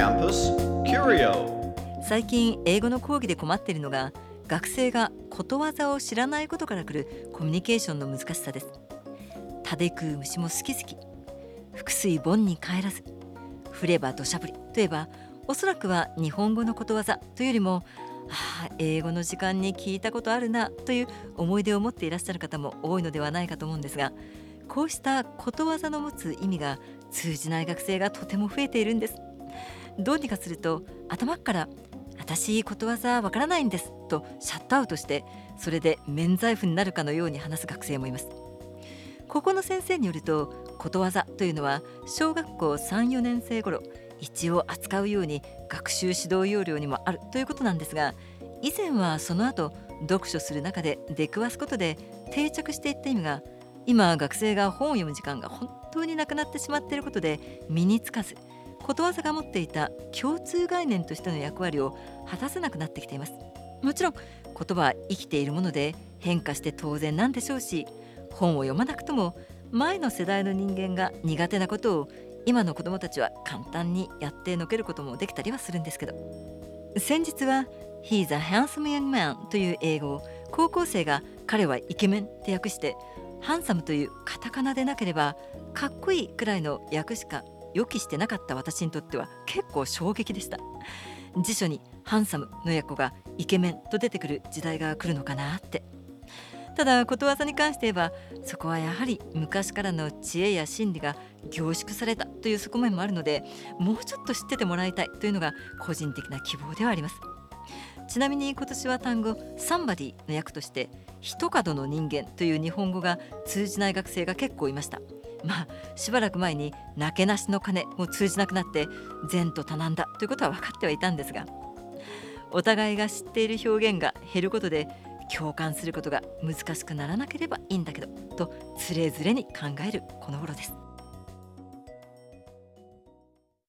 Campus Curio。 最近英語の講義で困っているのが、学生がことわざを知らないことから来るコミュニケーションの難しさです。たで食う虫も好き好き、覆水盆に帰らず、降れば土砂降りといえば、おそらくは日本語のことわざというよりも、英語の時間に聞いたことあるなという思い出を持っていらっしゃる方も多いのではないかと思うんですが、こうしたことわざの持つ意味が通じない学生がとても増えているんです。どうにかすると頭から私ことわざわからないんですとシャットアウトして、それで免罪符になるかのように話す学生もいます。ここの先生によると、ことわざというのは小学校3、4年生頃一応扱うように学習指導要領にもあるということなんですが、以前はその後読書する中で出くわすことで定着していった意味が、今学生が本を読む時間が本当になくなってしまっていることで身につかず、ことわざが持っていた共通概念としての役割を果たせなくなってきています。もちろん言葉は生きているもので変化して当然なんでしょうし、本を読まなくとも前の世代の人間が苦手なことを今の子どもたちは簡単にやってのけることもできたりはするんですけど、先日は He's a handsome young man という英語を高校生が彼はイケメンって訳して、ハンサムというカタカナでなければかっこいいくらいの訳しか予期してなかった私にとっては結構衝撃でした。辞書にハンサムの訳がイケメンと出てくる時代が来るのかなって。ただことわざに関して言えば、そこはやはり昔からの知恵や真理が凝縮されたという側面もあるので、もうちょっと知っててもらいたいというのが個人的な希望ではあります。ちなみに今年は単語 somebody の訳として一角の人間という日本語が通じない学生が結構いました。しばらく前になけなしの金も通じなくなって善と多難だということは分かってはいたんですが、お互いが知っている表現が減ることで共感することが難しくならなければいいんだけどとつれづれに考えるこの頃です。